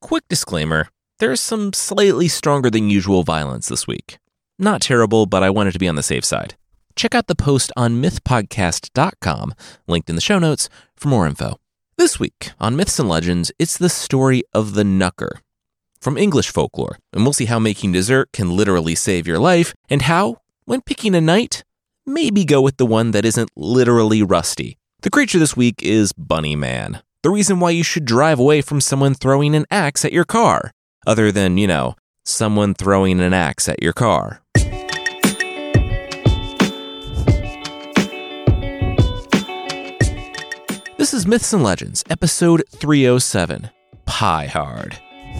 Quick disclaimer, there's some slightly stronger than usual violence this week. Not terrible, but I wanted to be on the safe side. Check out the post on mythpodcast.com, linked in the show notes, for more info. This week on Myths and Legends, it's the story of the Knucker from English folklore, and we'll see how making dessert can literally save your life, and how, when picking a knight, maybe go with the one that isn't literally rusty. The creature this week is Bunny Man, the reason why you should drive away from someone throwing an axe at your car, other than, someone throwing an axe at your car. This is Myths and Legends, episode 307, Pie Hard.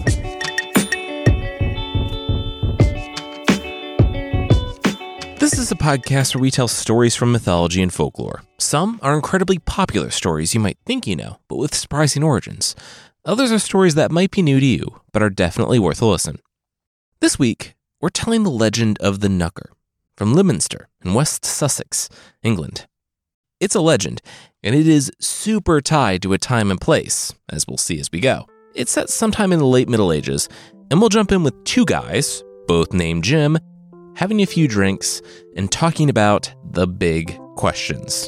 This is a podcast where we tell stories from mythology and folklore. Some are incredibly popular stories you might think you know, but with surprising origins. Others are stories that might be new to you, but are definitely worth a listen. This week, we're telling the legend of the Knucker from Lyminster in West Sussex, England. It's a legend, and it is super tied to a time and place, as we'll see as we go. It's set sometime in the late Middle Ages, and we'll jump in with two guys, both named Jim, having a few drinks, and talking about the big questions.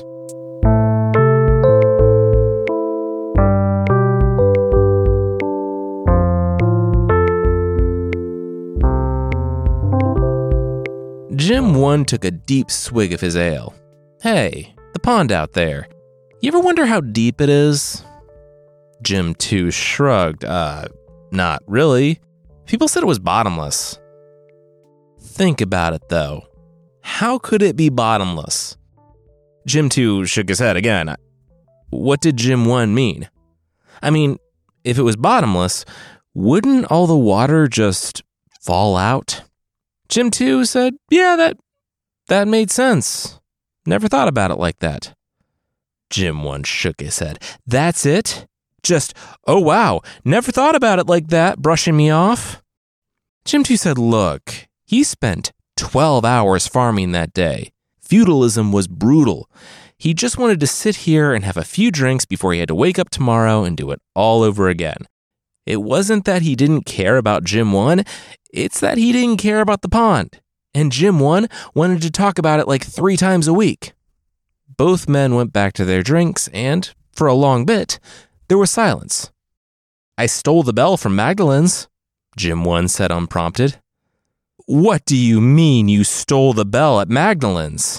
Jim 1 took a deep swig of his ale. Hey, the pond out there. You ever wonder how deep it is? Jim 2 shrugged. Not really. People said it was bottomless. Think about it, though. How could it be bottomless? Jim 2 shook his head again. What did Jim 1 mean? I mean, if it was bottomless, wouldn't all the water just fall out? Jim 2 said, yeah, that made sense. Never thought about it like that. Jim 1 shook his head. That's it? Just, oh wow, never thought about it like that, brushing me off? Jim 2 said, look, he spent 12 hours farming that day. Feudalism was brutal. He just wanted to sit here and have a few drinks before he had to wake up tomorrow and do it all over again. It wasn't that he didn't care about Jim 1, it's that he didn't care about the pond. And Jim 1 wanted to talk about it like 3 times a week. Both men went back to their drinks, and, for a long bit, there was silence. I stole the bell from Magdalen's, Jim 1 said unprompted. What do you mean you stole the bell at Magdalen's?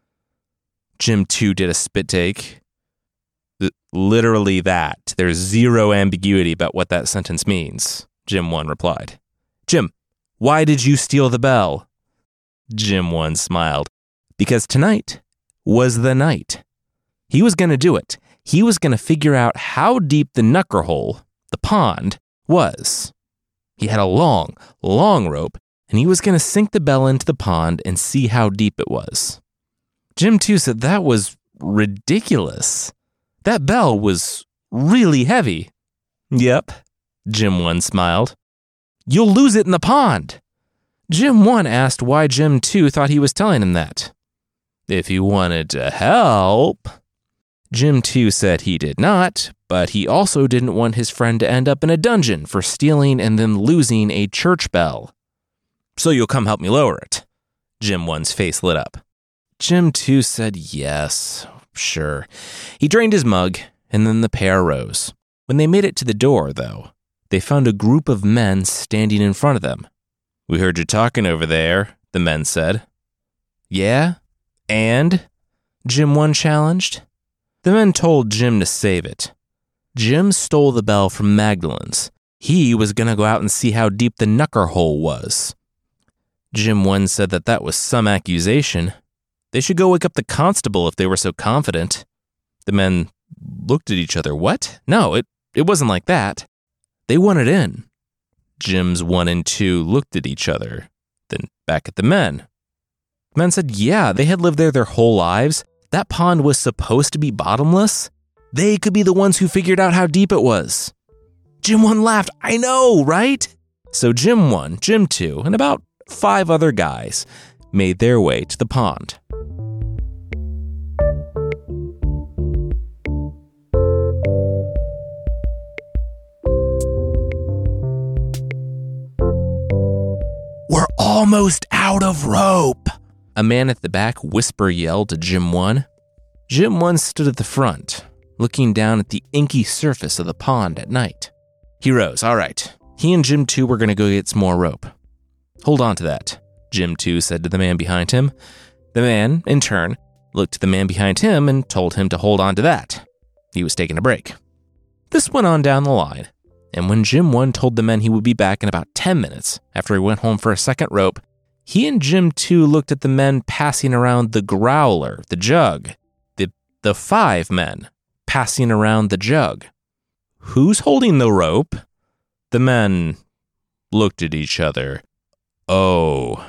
Jim 2 did a spit take. Literally that. There's zero ambiguity about what that sentence means, Jim 1 replied. Jim, why did you steal the bell? Jim 1 smiled. Because tonight was the night. He was going to do it. He was going to figure out how deep the Knucker hole, the pond, was. He had a long, long rope, and he was going to sink the bell into the pond and see how deep it was. Jim 2 said that was ridiculous. That bell was really heavy. Yep, Jim 1 smiled. You'll lose it in the pond. Jim 1 asked why Jim 2 thought he was telling him that. If he wanted to help. Jim 2 said he did not, but he also didn't want his friend to end up in a dungeon for stealing and then losing a church bell. So you'll come help me lower it. Jim 1's face lit up. Jim 2 said yes, sure. He drained his mug, and then the pair rose. When they made it to the door, though, they found a group of men standing in front of them. We heard you talking over there, the men said. Yeah? And? Jim 1 challenged. The men told Jim to save it. Jim stole the bell from Magdalen's. He was going to go out and see how deep the Knucker hole was. Jim 1 said that was some accusation. They should go wake up the constable if they were so confident. The men looked at each other. What? No, it wasn't like that. They wanted in. Jims 1 and 2 looked at each other, then back at the men. The men said, yeah, they had lived there their whole lives. That pond was supposed to be bottomless. They could be the ones who figured out how deep it was. Jim 1 laughed. I know, right? So Jim 1, Jim 2, and about 5 other guys made their way to the pond. almost out of rope," a man at the back whisper yelled to Jim 1. Jim 1 stood at the front, looking down at the inky surface of the pond at night. He rose. All right. He and Jim 2 were going to go get some more rope. "Hold on to that," Jim 2 said to the man behind him. The man, in turn, looked to the man behind him and told him to hold on to that. He was taking a break. This went on down the line, and when Jim 1 told the men he would be back in about 10 minutes after he went home for a second rope, he and Jim 2 looked at the men passing around the growler, the jug, the 5 men passing around the jug. "Who's holding the rope?" The men looked at each other. "Oh."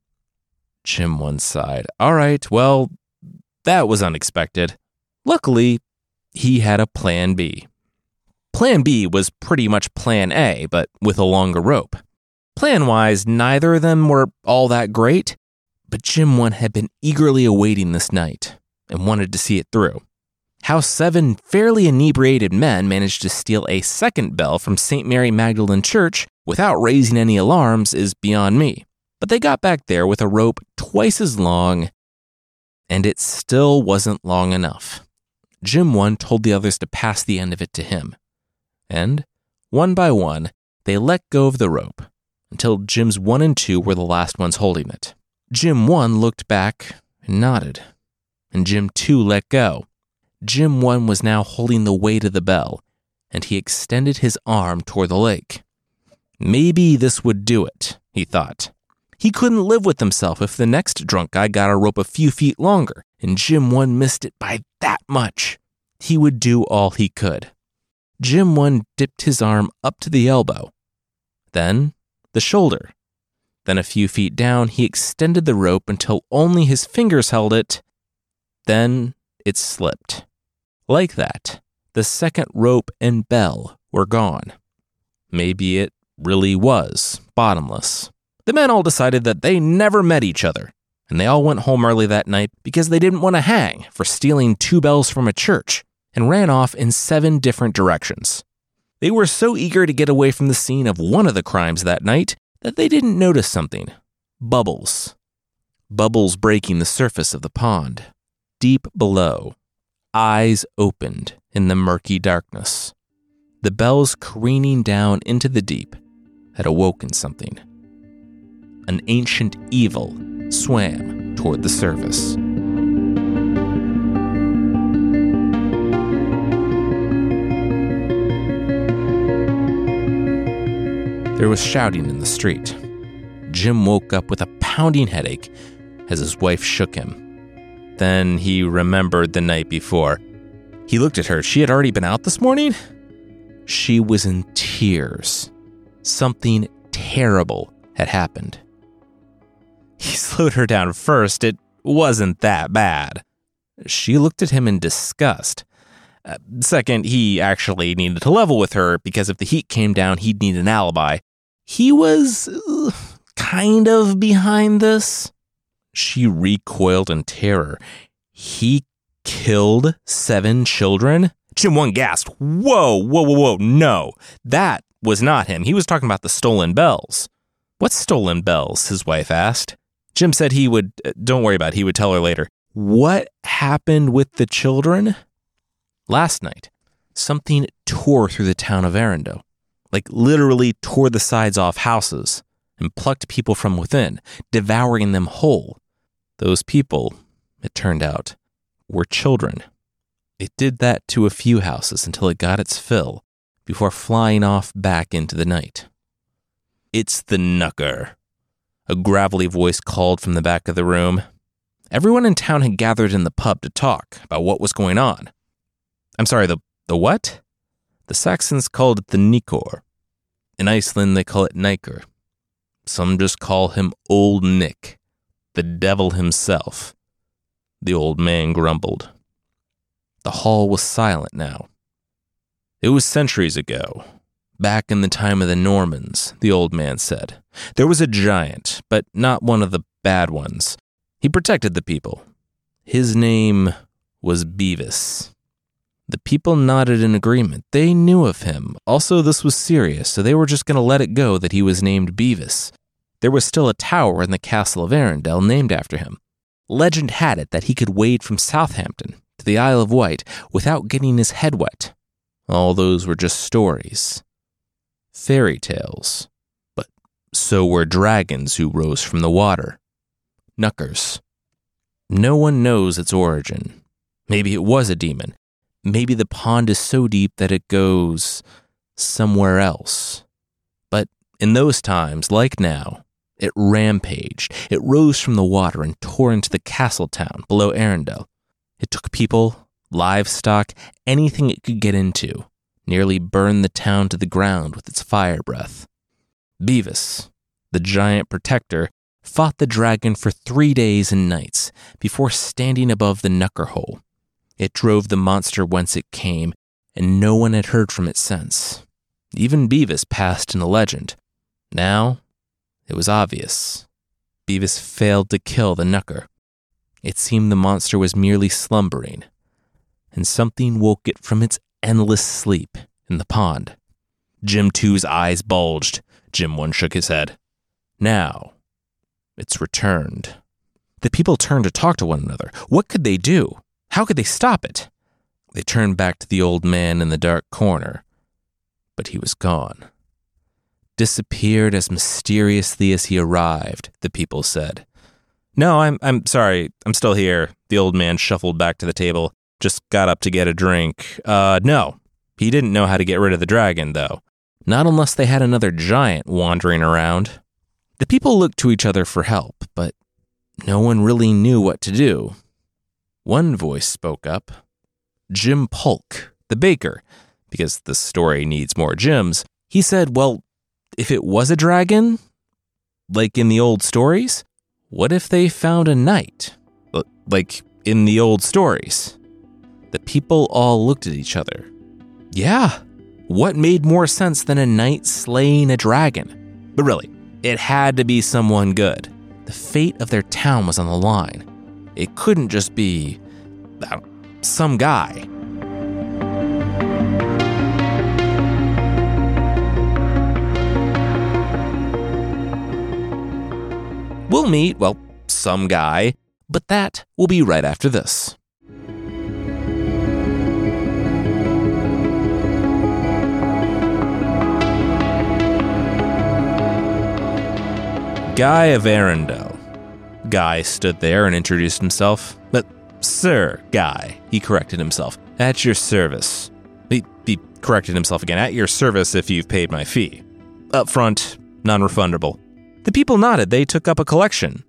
Jim 1 sighed. "All right, well, that was unexpected." Luckily, he had a plan B. Plan B was pretty much plan A, but with a longer rope. Plan-wise, neither of them were all that great, but Jim 1 had been eagerly awaiting this night and wanted to see it through. How 7 fairly inebriated men managed to steal a second bell from St. Mary Magdalene Church without raising any alarms is beyond me. But they got back there with a rope twice as long, and it still wasn't long enough. Jim 1 told the others to pass the end of it to him. And, one by one, they let go of the rope, until Jims 1 and 2 were the last ones holding it. Jim 1 looked back and nodded, and Jim 2 let go. Jim 1 was now holding the weight of the bell, and he extended his arm toward the lake. Maybe this would do it, he thought. He couldn't live with himself if the next drunk guy got a rope a few feet longer, and Jim 1 missed it by that much. He would do all he could. Jim 1 dipped his arm up to the elbow, then the shoulder. Then a few feet down, he extended the rope until only his fingers held it. Then it slipped. Like that, the second rope and bell were gone. Maybe it really was bottomless. The men all decided that they never met each other, and they all went home early that night because they didn't want to hang for stealing 2 bells from a church, and ran off in 7 different directions. They were so eager to get away from the scene of one of the crimes that night that they didn't notice something. Bubbles. Bubbles breaking the surface of the pond. Deep below, eyes opened in the murky darkness. The bells careening down into the deep had awoken something. An ancient evil swam toward the surface. There was shouting in the street. Jim woke up with a pounding headache as his wife shook him. Then he remembered the night before. He looked at her. She had already been out this morning? She was in tears. Something terrible had happened. He slowed her down first. It wasn't that bad. She looked at him in disgust. Second, he actually needed to level with her because if the heat came down, he'd need an alibi. He was kind of behind this. She recoiled in terror. He killed 7 children? Jim 1 gasped. Whoa, no. That was not him. He was talking about the stolen bells. What stolen bells? His wife asked. Jim said he would, don't worry about it, he would tell her later. What happened with the children? Last night, something tore through the town of Arundel. Like literally tore the sides off houses and plucked people from within, devouring them whole. Those people, it turned out, were children. It did that to a few houses until it got its fill before flying off back into the night. It's the knucker, a gravelly voice called from the back of the room. Everyone in town had gathered in the pub to talk about what was going on. I'm sorry, the what? The Saxons called it the Nikor. In Iceland, they call it Niker. Some just call him Old Nick, the devil himself. The old man grumbled. The hall was silent now. It was centuries ago, back in the time of the Normans, the old man said. There was a giant, but not one of the bad ones. He protected the people. His name was Beavis. The people nodded in agreement. They knew of him. Also, this was serious, so they were just going to let it go that he was named Beavis. there was still a tower in the castle of Arundel named after him. Legend had it that he could wade from Southampton to the Isle of Wight without getting his head wet. All those were just stories. Fairy tales. But so were dragons who rose from the water. Knuckers. No one knows its origin. Maybe it was a demon. Maybe the pond is so deep that it goes somewhere else. But in those times, like now, it rampaged. It rose from the water and tore into the castle town below Arundel. It took people, livestock, anything it could get into, nearly burned the town to the ground with its fire breath. Beavis, the giant protector, fought the dragon for 3 days and nights before standing above the Knucker hole. It drove the monster whence it came, and no one had heard from it since. Even Beavis passed in a legend. Now, it was obvious. Beavis failed to kill the Knucker. It seemed the monster was merely slumbering, and something woke it from its endless sleep in the pond. Jim 2's eyes bulged. Jim 1 shook his head. Now, it's returned. The people turned to talk to one another. What could they do? How could they stop it? They turned back to the old man in the dark corner, but he was gone. Disappeared as mysteriously as he arrived, the people said. No, I'm sorry. I'm still here. The old man shuffled back to the table. Just got up to get a drink. No. He didn't know how to get rid of the dragon, though. Not unless they had another giant wandering around. The people looked to each other for help, but no one really knew what to do. One voice spoke up. Jim Polk, the baker, because the story needs more Jims. He said, well, if it was a dragon, like in the old stories, what if they found a knight, like in the old stories? The people all looked at each other. Yeah, what made more sense than a knight slaying a dragon? But really, it had to be someone good. The fate of their town was on the line. It couldn't just be some guy. We'll meet, some guy, but that will be right after this. Guy of Arundel. Guy stood there and introduced himself. But, Sir Guy, he corrected himself, at your service. He corrected himself again, at your service if you've paid my fee. Up front, non-refundable. The people nodded. They took up a collection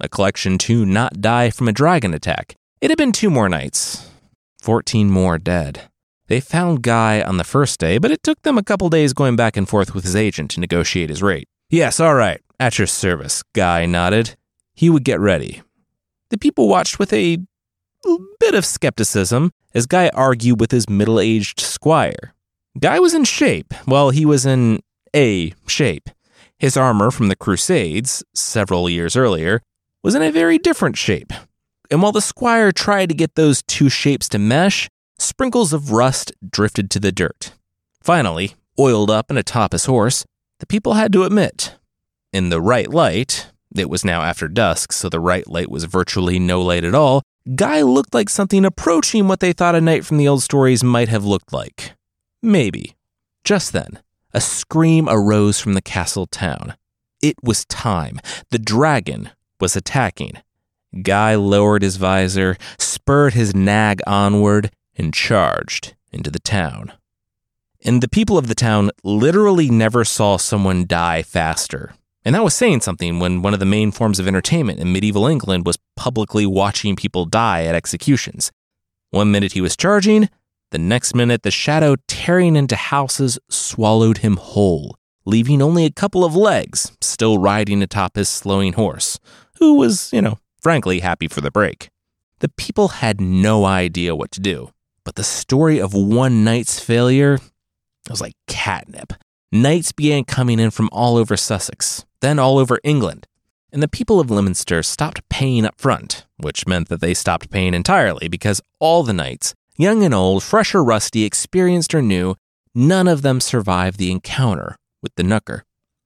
to not die from a dragon attack. It had been 2 more nights, 14 more dead. They found Guy on the first day, but it took them a couple days going back and forth with his agent to negotiate his rate. Yes, all right, at your service, Guy nodded. He would get ready. The people watched with a bit of skepticism as Guy argued with his middle-aged squire. Guy was in shape. Well, he was in a shape. His armor from the Crusades, several years earlier, was in a very different shape. And while the squire tried to get those 2 shapes to mesh, sprinkles of rust drifted to the dirt. Finally, oiled up and atop his horse, the people had to admit, in the right light, it was now after dusk, so the right light was virtually no light at all, Guy looked like something approaching what they thought a knight from the old stories might have looked like. Maybe. Just then, a scream arose from the castle town. It was time. The dragon was attacking. Guy lowered his visor, spurred his nag onward, and charged into the town. And the people of the town literally never saw someone die faster. And that was saying something when one of the main forms of entertainment in medieval England was publicly watching people die at executions. 1 minute he was charging, the next minute the shadow tearing into houses swallowed him whole, leaving only a couple of legs still riding atop his slowing horse, who was, frankly happy for the break. The people had no idea what to do, but the story of one knight's failure was like catnip. Knights began coming in from all over Sussex, then all over England, and the people of Leominster stopped paying up front, which meant that they stopped paying entirely because all the knights, young and old, fresh or rusty, experienced or new, none of them survived the encounter with the Knucker.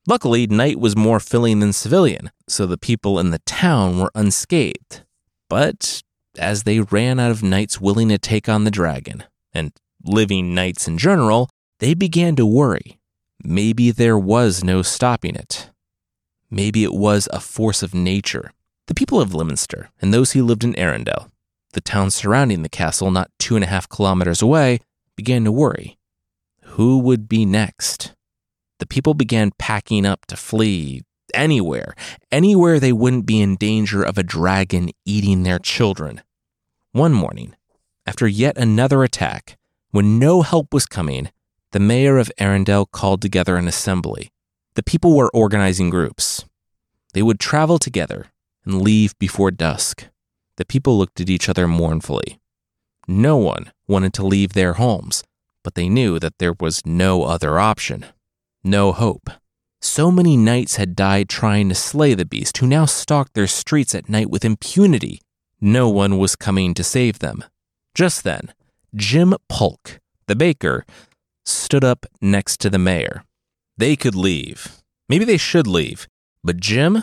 Luckily, night was more filling than civilian, so the people in the town were unscathed. But as they ran out of knights willing to take on the dragon, and living knights in general, they began to worry. Maybe there was no stopping it. Maybe it was a force of nature. The people of Leominster and those who lived in Arendelle, the town surrounding the castle not 2.5 kilometers away, began to worry. Who would be next? The people began packing up to flee anywhere they wouldn't be in danger of a dragon eating their children. One morning, after yet another attack, when no help was coming, the mayor of Arendelle called together an assembly. The people were organizing groups. They would travel together and leave before dusk. The people looked at each other mournfully. No one wanted to leave their homes, but they knew that there was no other option. No hope. So many knights had died trying to slay the beast, who now stalked their streets at night with impunity. No one was coming to save them. Just then, Jim Polk, the baker, stood up next to the mayor. They could leave. Maybe they should leave. But Jim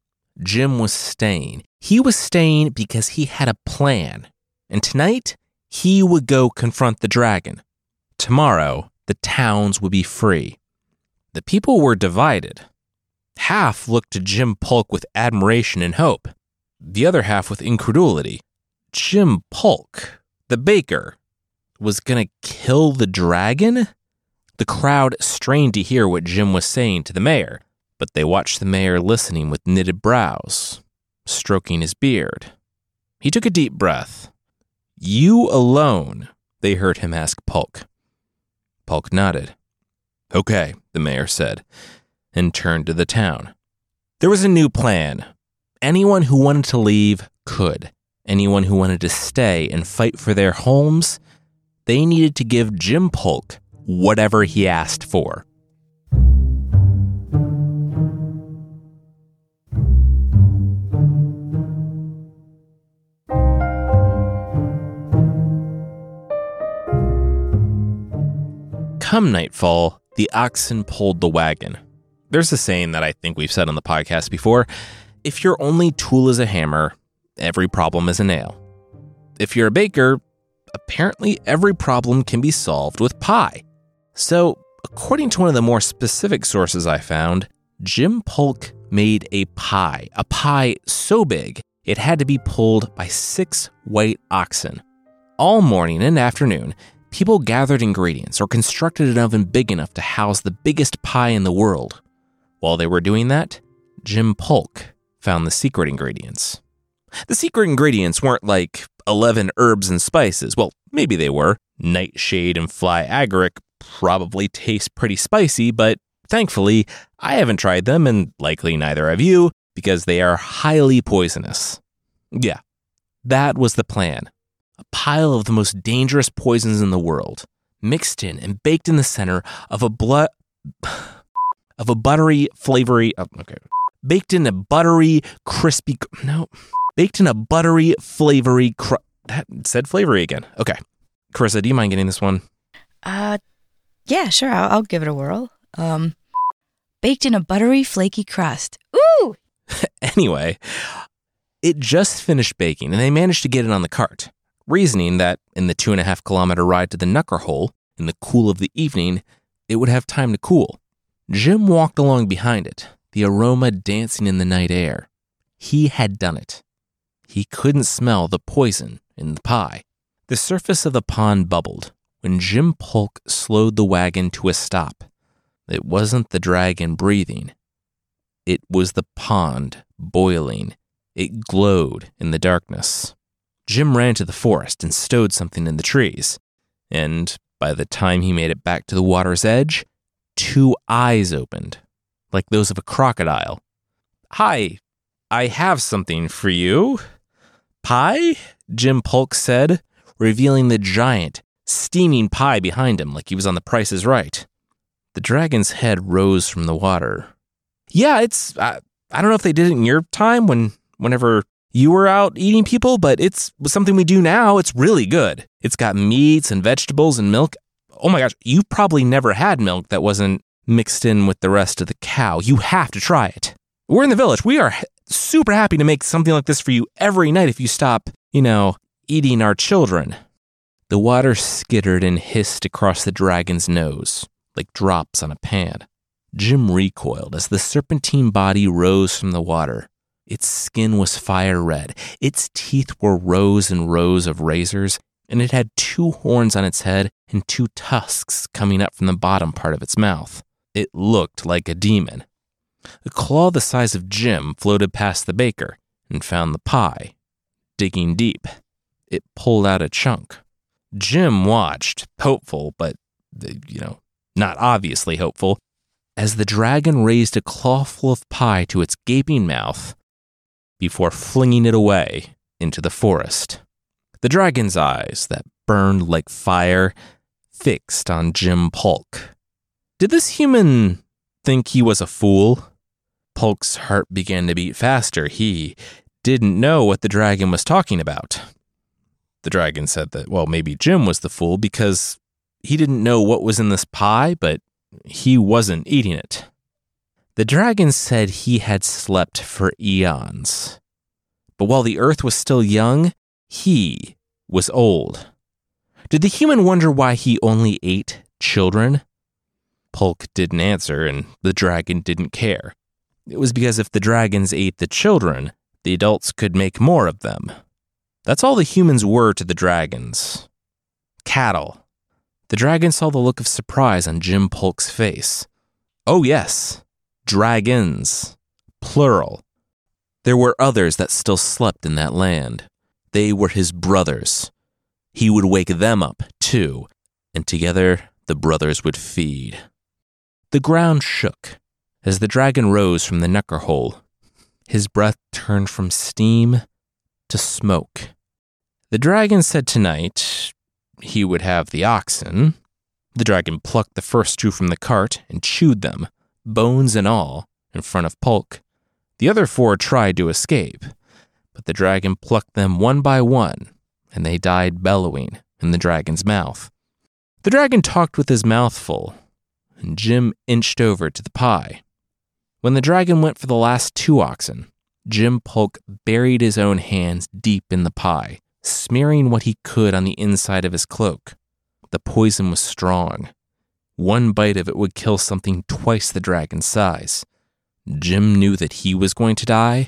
was staying. He was staying because he had a plan. And tonight, he would go confront the dragon. Tomorrow, the towns would be free. The people were divided. Half looked to Jim Polk with admiration and hope. The other half with incredulity. Jim Polk, the baker, was going to kill the dragon? The crowd strained to hear what Jim was saying to the mayor, but they watched the mayor listening with knitted brows, stroking his beard. He took a deep breath. "You alone?" they heard him ask Polk. Polk nodded. "Okay," the mayor said, and turned to the town. There was a new plan. Anyone who wanted to leave could. Anyone who wanted to stay and fight for their homes, they needed to give Jim Polk whatever he asked for. Come nightfall, the oxen pulled the wagon. There's a saying that I think we've said on the podcast before. If your only tool is a hammer, every problem is a nail. If you're a baker, apparently every problem can be solved with pie. So, according to one of the more specific sources I found, Jim Polk made a pie so big it had to be pulled by 6 white oxen. All morning and afternoon, people gathered ingredients or constructed an oven big enough to house the biggest pie in the world. While they were doing that, Jim Polk found the secret ingredients. The secret ingredients weren't like 11 herbs and spices. Well, maybe they were. Nightshade and fly agaric probably taste pretty spicy, but thankfully, I haven't tried them, and likely neither have you, because they are highly poisonous. Yeah, that was the plan. A pile of the most dangerous poisons in the world, mixed in and baked in the center of a buttery, flavory, baked in a buttery, crispy, baked in a buttery, flavory, that said flavory again. Okay. Carissa, do you mind getting this one? Yeah, sure, I'll give it a whirl. Baked in a buttery, flaky crust. Ooh! Anyway, it just finished baking, and they managed to get it on the cart, reasoning that in the 2.5-kilometer ride to the Knucker Hole, in the cool of the evening, it would have time to cool. Jim walked along behind it, the aroma dancing in the night air. He had done it. He couldn't smell the poison in the pie. The surface of the pond bubbled when Jim Polk slowed the wagon to a stop. It wasn't the dragon breathing. It was the pond boiling. It glowed in the darkness. Jim ran to the forest and stowed something in the trees. And by the time he made it back to the water's edge, 2 eyes opened, like those of a crocodile. "Hi, I have something for you." "Pie?" Jim Polk said, revealing the giant, steaming pie behind him like he was on The Price is Right. The dragon's head rose from the water. "Yeah, it's, I don't know if they did it in your time whenever you were out eating people, but it's something we do now. It's really good. It's got meats and vegetables and milk. Oh my gosh, you probably never had milk that wasn't mixed in with the rest of the cow. You have to try it. We're in the village. We are super happy to make something like this for you every night if you stop, eating our children. The water skittered and hissed across the dragon's nose, like drops on a pan. Jim recoiled as the serpentine body rose from the water. Its skin was fire red. Its teeth were rows and rows of razors, and it had 2 horns on its head and 2 tusks coming up from the bottom part of its mouth. It looked like a demon. A claw the size of Jim floated past the baker and found the pie. Digging deep, it pulled out a chunk. Jim watched, hopeful, but, not obviously hopeful, as the dragon raised a clawful of pie to its gaping mouth before flinging it away into the forest. The dragon's eyes, that burned like fire, fixed on Jim Polk. Did this human think he was a fool? Polk's heart began to beat faster. He didn't know what the dragon was talking about. The dragon said that, maybe Jim was the fool because he didn't know what was in this pie, but he wasn't eating it. The dragon said he had slept for eons. But while the earth was still young, he was old. Did the human wonder why he only ate children? Polk didn't answer, and the dragon didn't care. It was because if the dragons ate the children, the adults could make more of them. That's all the humans were to the dragons. Cattle. The dragon saw the look of surprise on Jim Polk's face. Oh yes, dragons. Plural. There were others that still slept in that land. They were his brothers. He would wake them up, too, and together the brothers would feed. The ground shook as the dragon rose from the knucker hole. His breath turned from steam to smoke. The dragon said tonight he would have the oxen. The dragon plucked the first 2 from the cart and chewed them, bones and all, in front of Polk. The other 4 tried to escape, but the dragon plucked them one by one, and they died bellowing in the dragon's mouth. The dragon talked with his mouth full, and Jim inched over to the pie. When the dragon went for the last 2 oxen, Jim Polk buried his own hands deep in the pie, smearing what he could on the inside of his cloak. The poison was strong. One bite of it would kill something twice the dragon's size. Jim knew that he was going to die,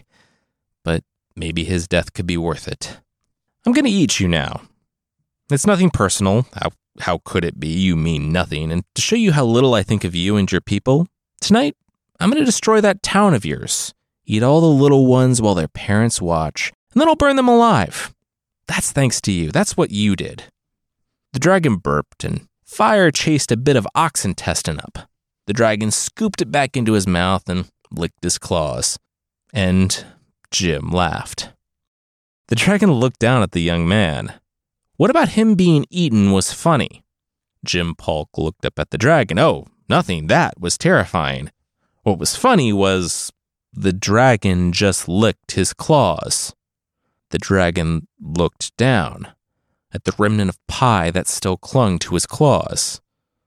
but maybe his death could be worth it. I'm going to eat you now. It's nothing personal. How could it be? You mean nothing. And to show you how little I think of you and your people, tonight I'm going to destroy that town of yours. Eat all the little ones while their parents watch, and then I'll burn them alive. That's thanks to you. That's what you did. The dragon burped, and fire chased a bit of ox intestine up. The dragon scooped it back into his mouth and licked his claws. And Jim laughed. The dragon looked down at the young man. What about him being eaten was funny? Jim Polk looked up at the dragon. Oh, nothing. That was terrifying. What was funny was the dragon just licked his claws. The dragon looked down at the remnant of pie that still clung to his claws.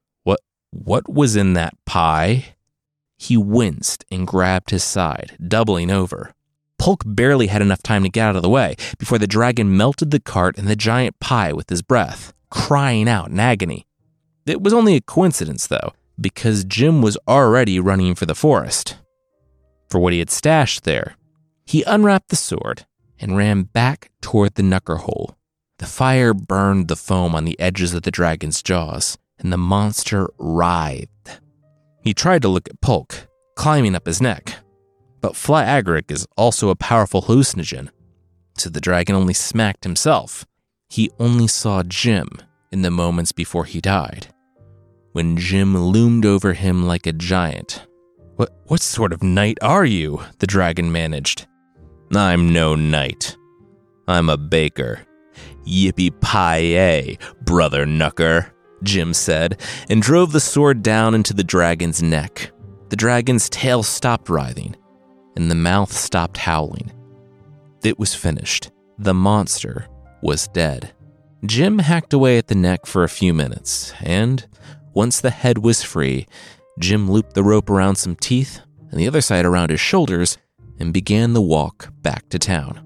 What was in that pie? He winced and grabbed his side, doubling over. Polk barely had enough time to get out of the way before the dragon melted the cart and the giant pie with his breath, crying out in agony. It was only a coincidence, though, because Jim was already running for the forest, for what he had stashed there. He unwrapped the sword and ran back toward the knucker hole. The fire burned the foam on the edges of the dragon's jaws, and the monster writhed. He tried to look at Polk, climbing up his neck, but fly agaric is also a powerful hallucinogen, so the dragon only smacked himself. He only saw Jim in the moments before he died, when Jim loomed over him like a giant. What sort of knight are you? The dragon managed. I'm no knight. I'm a baker. Yippee-pie-yay, brother knucker, Jim said, and drove the sword down into the dragon's neck. The dragon's tail stopped writhing, and the mouth stopped howling. It was finished. The monster was dead. Jim hacked away at the neck for a few minutes, and once the head was free, Jim looped the rope around some teeth and the other side around his shoulders and began the walk back to town.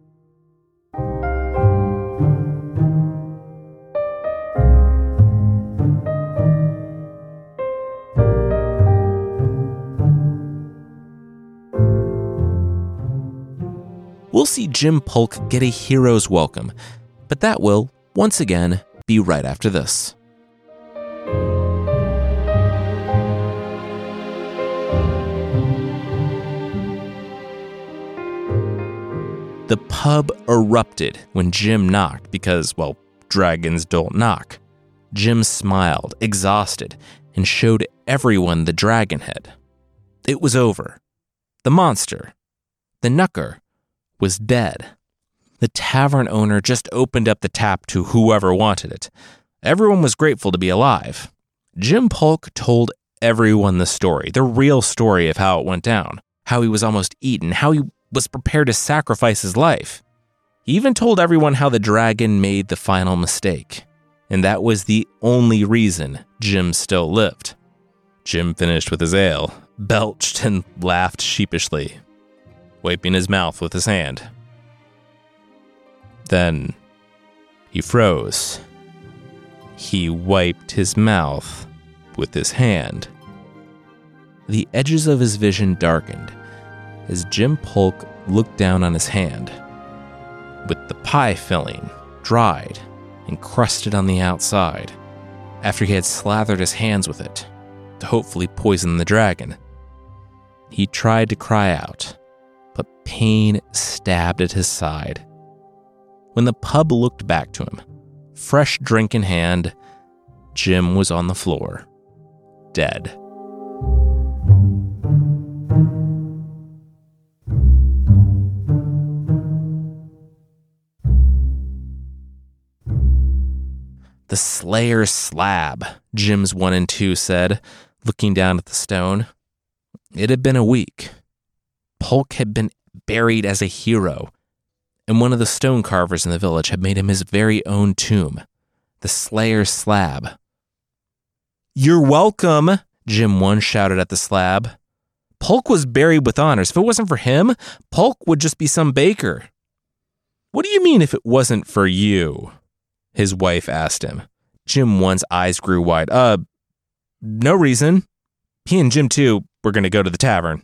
We'll see Jim Polk get a hero's welcome, but that will, once again, be right after this. The pub erupted when Jim knocked because, well, dragons don't knock. Jim smiled, exhausted, and showed everyone the dragon head. It was over. The monster, the knucker, was dead. The tavern owner just opened up the tap to whoever wanted it. Everyone was grateful to be alive. Jim Polk told everyone the story, the real story of how it went down, how he was almost eaten, how he was prepared to sacrifice his life. He even told everyone how the dragon made the final mistake, and that was the only reason Jim still lived. Jim finished with his ale, belched, and laughed sheepishly, wiping his mouth with his hand. Then he froze. He wiped his mouth with his hand. The edges of his vision darkened as Jim Polk looked down on his hand, with the pie filling dried and crusted on the outside after he had slathered his hands with it to hopefully poison the dragon. He tried to cry out, but pain stabbed at his side. When the pub looked back to him, fresh drink in hand, Jim was on the floor, dead. The Slayer's slab, Jim's 1 and 2 said, looking down at the stone. It had been a week. Polk had been buried as a hero, and one of the stone carvers in the village had made him his very own tomb, the Slayer's slab. "You're welcome," Jim 1 shouted at the slab. Polk was buried with honors. If it wasn't for him, Polk would just be some baker. "What do you mean if it wasn't for you?" his wife asked him. Jim 1's eyes grew wide. No reason. He and Jim 2 were going to go to the tavern."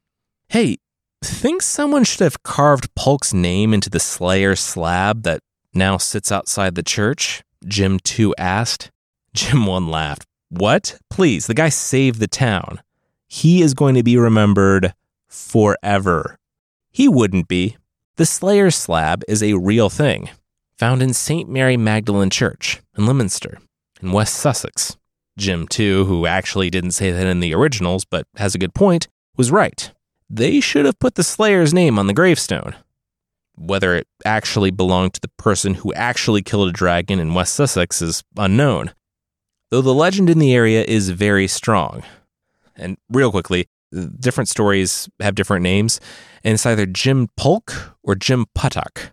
"Hey, think someone should have carved Polk's name into the Slayer's slab that now sits outside the church?" Jim 2 asked. Jim 1 laughed. "What? Please, the guy saved the town. He is going to be remembered forever." He wouldn't be. The Slayer's slab is a real thing, found in St. Mary Magdalene Church in Leominster, in West Sussex. Jim 2, who actually didn't say that in the originals but has a good point, was right. They should have put the Slayer's name on the gravestone. Whether it actually belonged to the person who actually killed a dragon in West Sussex is unknown, though the legend in the area is very strong. And real quickly, different stories have different names, and it's either Jim Polk or Jim Puttock.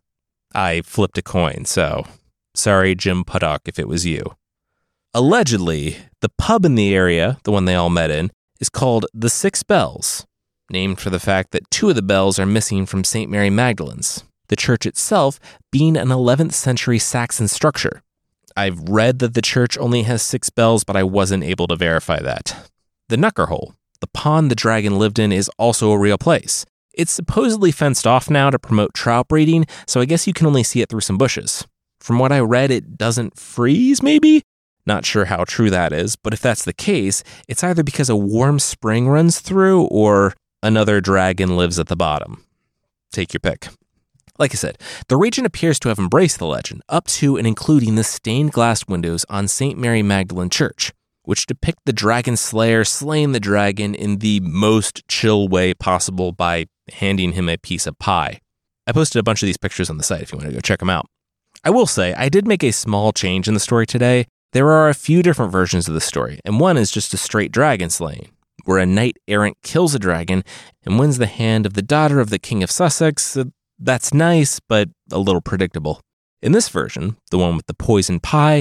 I flipped a coin, so sorry, Jim Puttock, if it was you. Allegedly, the pub in the area, the one they all met in, is called the Six Bells, named for the fact that 2 of the bells are missing from St. Mary Magdalene's, the church itself being an 11th century Saxon structure. I've read that the church only has 6 bells, but I wasn't able to verify that. The Knucker Hole, the pond the dragon lived in, is also a real place. It's supposedly fenced off now to promote trout breeding, so I guess you can only see it through some bushes. From what I read, it doesn't freeze, maybe? Not sure how true that is, but if that's the case, it's either because a warm spring runs through or another dragon lives at the bottom. Take your pick. Like I said, the region appears to have embraced the legend, up to and including the stained glass windows on St. Mary Magdalene Church, which depict the dragon slayer slaying the dragon in the most chill way possible by handing him a piece of pie. I posted a bunch of these pictures on the site if you want to go check them out. I will say, I did make a small change in the story today. There are a few different versions of the story, and one is just a straight dragon slaying, where a knight-errant kills a dragon and wins the hand of the daughter of the King of Sussex. That's nice, but a little predictable. In this version, the one with the poison pie,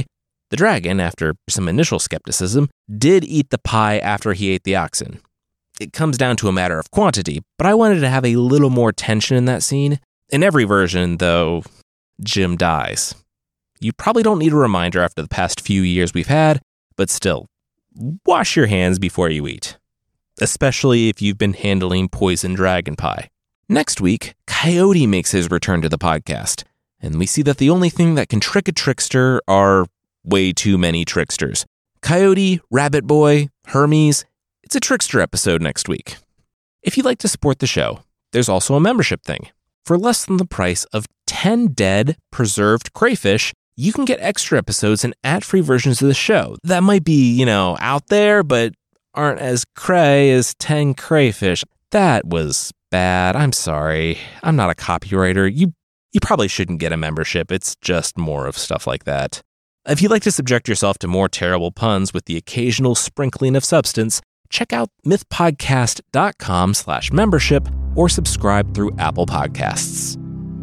The dragon, after some initial skepticism, did eat the pie after he ate the oxen. It comes down to a matter of quantity, but I wanted to have a little more tension in that scene. In every version, though, Jim dies. You probably don't need a reminder after the past few years we've had, but still, wash your hands before you eat. Especially if you've been handling poison dragon pie. Next week, Coyote makes his return to the podcast, and we see that the only thing that can trick a trickster are way too many tricksters. Coyote, Rabbit Boy, Hermes. It's a trickster episode next week. If you'd like to support the show, there's also a membership thing. For less than the price of 10 dead, preserved crayfish, you can get extra episodes and ad-free versions of the show that might be, out there, but aren't as cray as 10 crayfish. That was bad. I'm sorry. I'm not a copywriter. You probably shouldn't get a membership. It's just more of stuff like that. If you'd like to subject yourself to more terrible puns with the occasional sprinkling of substance, check out mythpodcast.com/membership or subscribe through Apple Podcasts.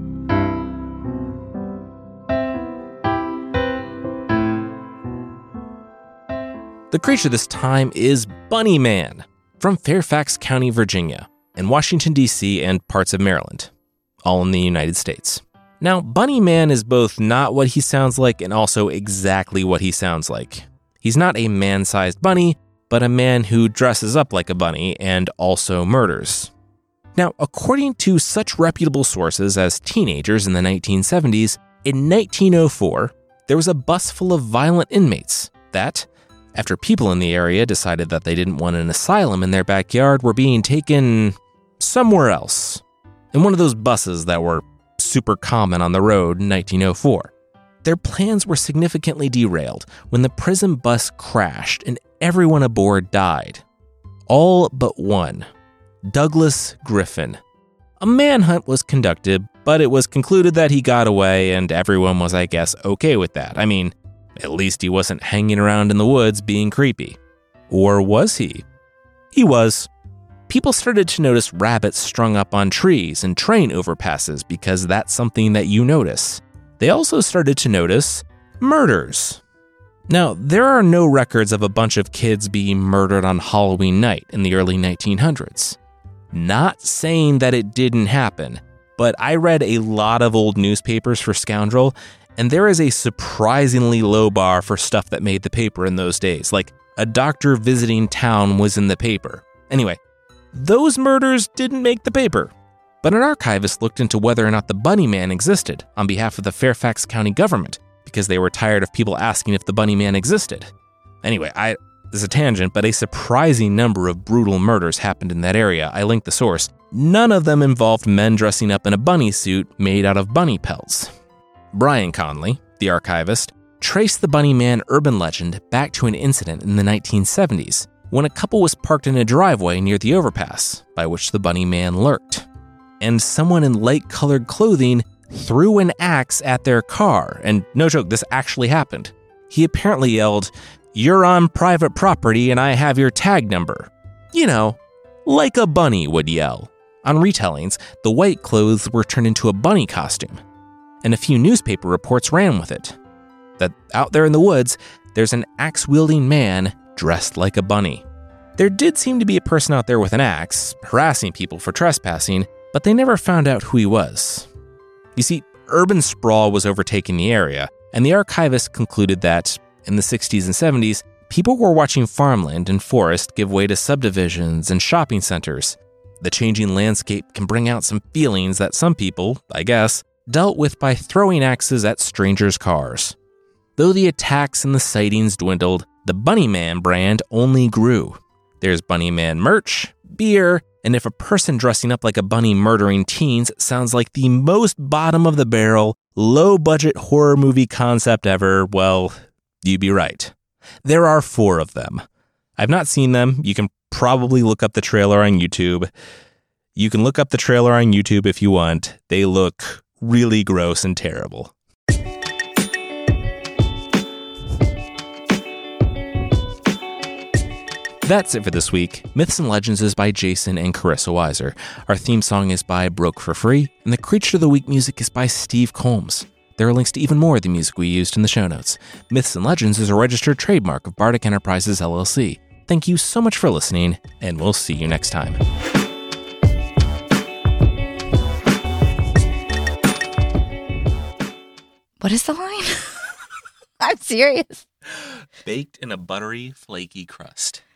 The creature this time is Bunny Man from Fairfax County, Virginia, and Washington, D.C. and parts of Maryland, all in the United States. Now, Bunny Man is both not what he sounds like and also exactly what he sounds like. He's not a man-sized bunny, but a man who dresses up like a bunny and also murders. Now, according to such reputable sources as Teenagers in the 1970s, in 1904, there was a bus full of violent inmates that, after people in the area decided that they didn't want an asylum in their backyard, were being taken somewhere else. In one of those buses that were super common on the road in 1904. Their plans were significantly derailed when the prison bus crashed and everyone aboard died. All but one, Douglas Griffin. A manhunt was conducted, but it was concluded that he got away and everyone was, I guess, okay with that. I mean, at least he wasn't hanging around in the woods being creepy. Or was he? He was. People started to notice rabbits strung up on trees and train overpasses because that's something that you notice. They also started to notice murders. Now, there are no records of a bunch of kids being murdered on Halloween night in the early 1900s. Not saying that it didn't happen, but I read a lot of old newspapers for Scoundrel, and there is a surprisingly low bar for stuff that made the paper in those days, like a doctor visiting town was in the paper. Anyway, those murders didn't make the paper, but an archivist looked into whether or not the Bunny Man existed on behalf of the Fairfax County government because they were tired of people asking if the Bunny Man existed. Anyway, this is a tangent, but a surprising number of brutal murders happened in that area. I linked the source. None of them involved men dressing up in a bunny suit made out of bunny pelts. Brian Conley, the archivist, traced the Bunny Man urban legend back to an incident in the 1970s when a couple was parked in a driveway near the overpass by which the Bunny Man lurked. And someone in light-colored clothing threw an axe at their car. And no joke, this actually happened. He apparently yelled, "You're on private property and I have your tag number." Like a bunny would yell. On retellings, the white clothes were turned into a bunny costume. And a few newspaper reports ran with it. That out there in the woods, there's an axe-wielding man dressed like a bunny. There did seem to be a person out there with an axe, harassing people for trespassing, but they never found out who he was. You see, urban sprawl was overtaking the area, and the archivist concluded that, in the 60s and 70s, people were watching farmland and forest give way to subdivisions and shopping centers. The changing landscape can bring out some feelings that some people, I guess, dealt with by throwing axes at strangers' cars. Though the attacks and the sightings dwindled, the Bunny Man brand only grew. There's Bunny Man merch, beer, and if a person dressing up like a bunny murdering teens sounds like the most bottom-of-the-barrel, low-budget horror movie concept ever, well, you'd be right. There are 4 of them. I've not seen them. You can probably look up the trailer on YouTube. You can look up the trailer on YouTube if you want. They look really gross and terrible. That's it for this week. Myths and Legends is by Jason and Carissa Weiser. Our theme song is by Broke for Free, and the Creature of the Week music is by Steve Combs. There are links to even more of the music we used in the show notes. Myths and Legends is a registered trademark of Bardic Enterprises, LLC. Thank you so much for listening, and we'll see you next time. What is the line? I'm serious. Baked in a buttery, flaky crust.